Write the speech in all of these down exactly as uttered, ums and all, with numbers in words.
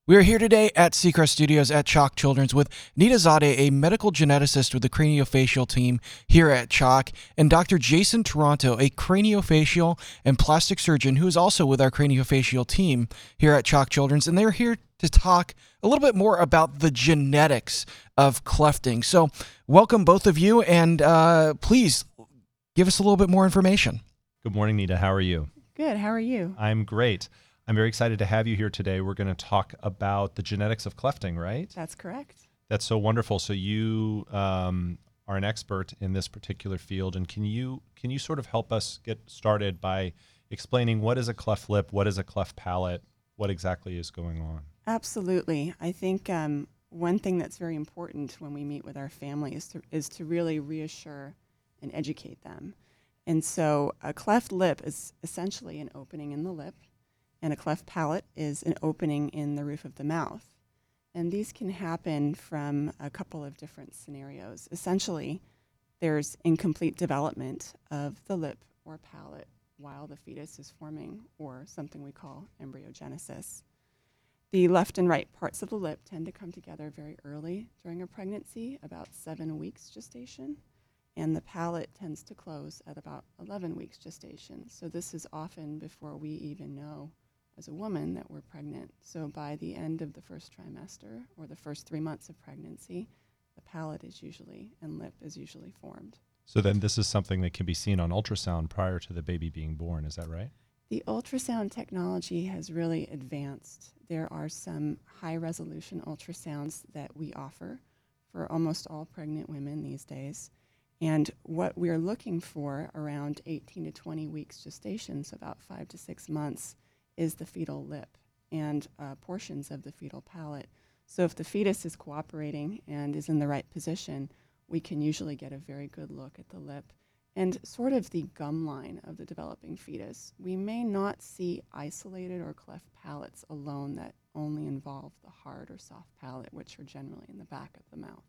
We are here today at Seacrest Studios at Chalk Children's with Nita Zadeh, a medical geneticist with the craniofacial team here at Chalk, and Doctor Jason Toronto, a craniofacial and plastic surgeon who is also with our craniofacial team here at Chalk Children's, and they're here to talk a little bit more about the genetics of clefting. So welcome both of you, and uh, please give us a little bit more information. Good morning, Nita. How are you? Good. How are you? I'm great. I'm very excited to have you here today. We're going to talk about the genetics of clefting, right? That's correct. That's so wonderful. So you um, are an expert in this particular field, and can you can you sort of help us get started by explaining what is a cleft lip, what is a cleft palate, what exactly is going on? Absolutely. I think um, one thing that's very important when we meet with our family is to is to really reassure and educate them. And so a cleft lip is essentially an opening in the lip, and a cleft palate is an opening in the roof of the mouth. And these can happen from a couple of different scenarios. Essentially, there's incomplete development of the lip or palate while the fetus is forming, or something we call embryogenesis. The left and right parts of the lip tend to come together very early during a pregnancy, about seven weeks gestation, and the palate tends to close at about eleven weeks gestation. So this is often before we even know as a woman that we're pregnant. So by the end of the first trimester or the first three months of pregnancy, the palate is usually and lip is usually formed. So then this is something that can be seen on ultrasound prior to the baby being born. Is that right? The ultrasound technology has really advanced. There are some high-resolution ultrasounds that we offer for almost all pregnant women these days. And what we're looking for around eighteen to twenty weeks gestation, so about five to six months, is the fetal lip and uh, portions of the fetal palate. So if the fetus is cooperating and is in the right position, we can usually get a very good look at the lip and sort of the gum line of the developing fetus. We may not see isolated or cleft palates alone that only involve the hard or soft palate, which are generally in the back of the mouth.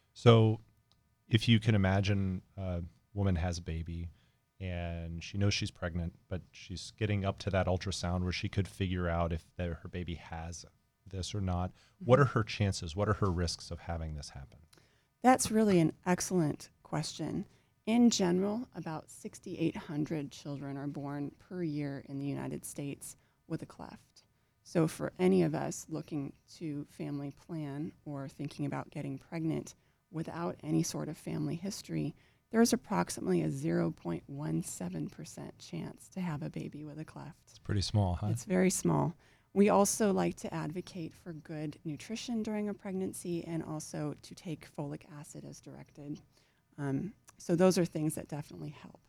So if you can imagine a woman has a baby and she knows she's pregnant, but she's getting up to that ultrasound where she could figure out if the, her baby has this or not. Mm-hmm. What are her chances? What are her risks of having this happen? That's really an excellent question. In general, about six thousand eight hundred children are born per year in the United States with a cleft. So for any of us looking to family plan or thinking about getting pregnant without any sort of family history, there's approximately a zero point one seven percent chance to have a baby with a cleft. It's pretty small, huh? It's very small. We also like to advocate for good nutrition during a pregnancy and also to take folic acid as directed. Um, so those are things that definitely help.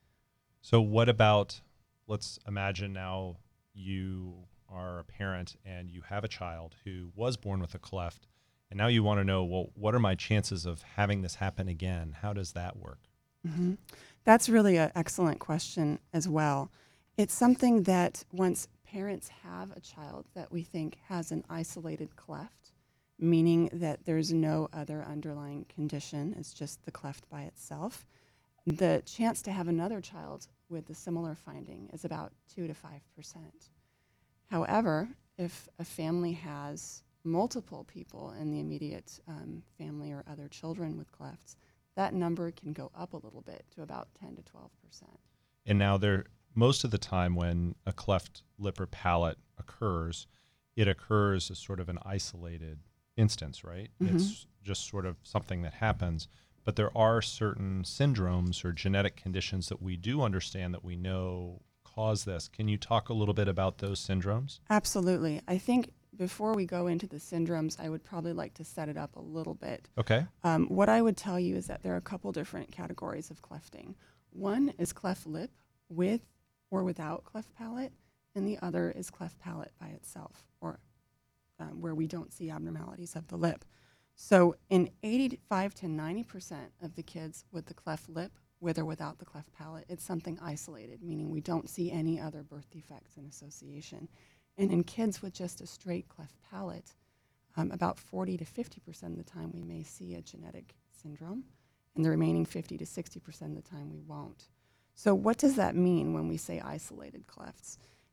So what about, let's imagine now you are a parent and you have a child who was born with a cleft, and now you want to know, well, what are my chances of having this happen again? How does that work? Mm-hmm. That's really an excellent question as well. It's something that once parents have a child that we think has an isolated cleft, meaning that there's no other underlying condition, it's just the cleft by itself, the chance to have another child with a similar finding is about two to five percent. However, if a family has multiple people in the immediate um, family or other children with clefts, that number can go up a little bit to about ten to twelve percent. And now there, most of the time when a cleft lip or palate occurs, it occurs as sort of an isolated instance, right? Mm-hmm. It's just sort of something that happens. But there are certain syndromes or genetic conditions that we do understand that we know cause this. Can you talk a little bit about those syndromes? Absolutely. I think before we go into the syndromes, I would probably like to set it up a little bit. Okay. Um, what I would tell you is that there are a couple different categories of clefting. One is cleft lip with or without cleft palate, and the other is cleft palate by itself, or um, where we don't see abnormalities of the lip. So in eighty-five to ninety percent of the kids with the cleft lip, with or without the cleft palate, it's something isolated, meaning we don't see any other birth defects in association. And in kids with just a straight cleft palate, um, about forty to fifty percent of the time we may see a genetic syndrome, and the remaining fifty to sixty percent of the time we won't. So what does that mean when we say isolated clefts?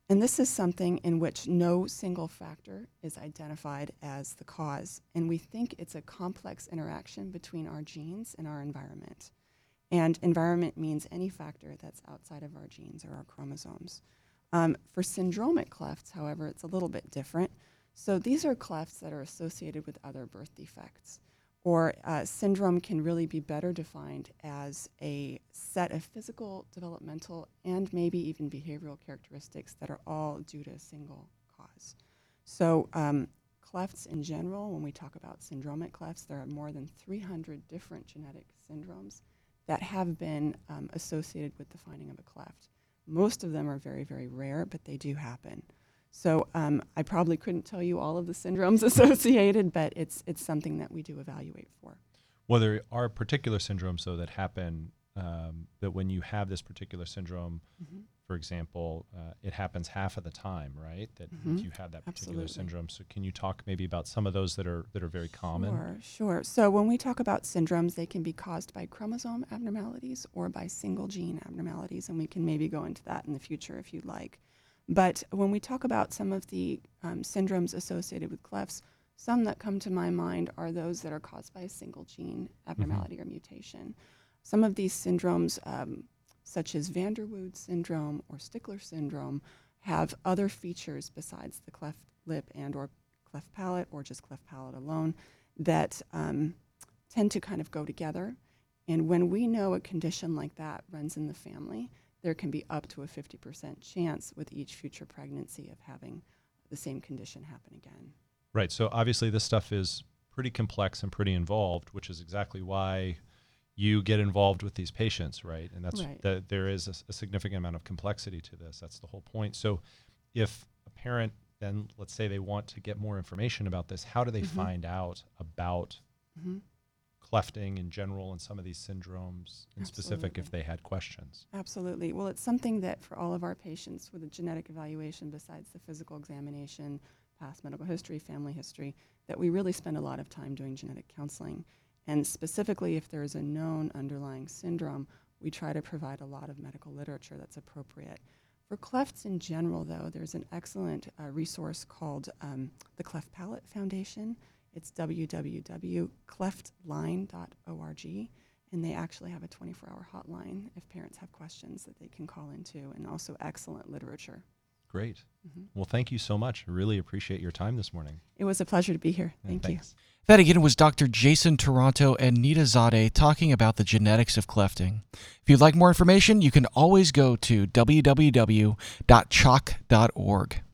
And this is something in which no single factor is identified as the cause. And we think it's a complex interaction between our genes and our environment. And environment means any factor that's outside of our genes or our chromosomes. Um, for syndromic clefts, however, it's a little bit different. So these are clefts that are associated with other birth defects. Or uh, syndrome can really be better defined as a set of physical, developmental, and maybe even behavioral characteristics that are all due to a single cause. So um, clefts in general, when we talk about syndromic clefts, there are more than three hundred different genetic syndromes that have been um, associated with the finding of a cleft. Most of them are very, very rare, but they do happen. So um, I probably couldn't tell you all of the syndromes associated, but it's it's something that we do evaluate for. Well, there are particular syndromes, though, that happen um, that when you have this particular syndrome, mm-hmm. for example, uh, it happens half of the time, right? That mm-hmm. you have that particular Absolutely. syndrome. So can you talk maybe about some of those that are that are very common? Sure, sure. So when we talk about syndromes, they can be caused by chromosome abnormalities or by single gene abnormalities, and we can maybe go into that in the future if you'd like. But when we talk about some of the um, syndromes associated with clefts, some that come to my mind are those that are caused by a single gene abnormality mm-hmm. or mutation. Some of these syndromes, um, such as van der Waals syndrome or Stickler syndrome, have other features besides the cleft lip and or cleft palate or just cleft palate alone that um, tend to kind of go together. And when we know a condition like that runs in the family, there can be up to a fifty percent chance with each future pregnancy of having the same condition happen again. Right. So obviously this stuff is pretty complex and pretty involved, which is exactly why you get involved with these patients, right? And that's right. that there is a, a significant amount of complexity to this. That's the whole point. So if a parent then, let's say they want to get more information about this, how do they mm-hmm. find out about mm-hmm. clefting in general and some of these syndromes in Absolutely. Specific if they had questions? Absolutely. Well, it's something that for all of our patients with a genetic evaluation, besides the physical examination, past medical history, family history, that we really spend a lot of time doing genetic counseling. And specifically, if there is a known underlying syndrome, we try to provide a lot of medical literature that's appropriate. For clefts in general, though, there's an excellent uh, resource called um, the Cleft Palate Foundation. It's w w w dot cleft line dot org, and they actually have a twenty-four hour hotline if parents have questions that they can call into, and also excellent literature. Great. Mm-hmm. Well, thank you so much. I really appreciate your time this morning. It was a pleasure to be here. Yeah, Thank thanks. you. That again was Doctor Jason Taranto and Nita Zadeh talking about the genetics of clefting. If you'd like more information, you can always go to w w w dot chalk dot org.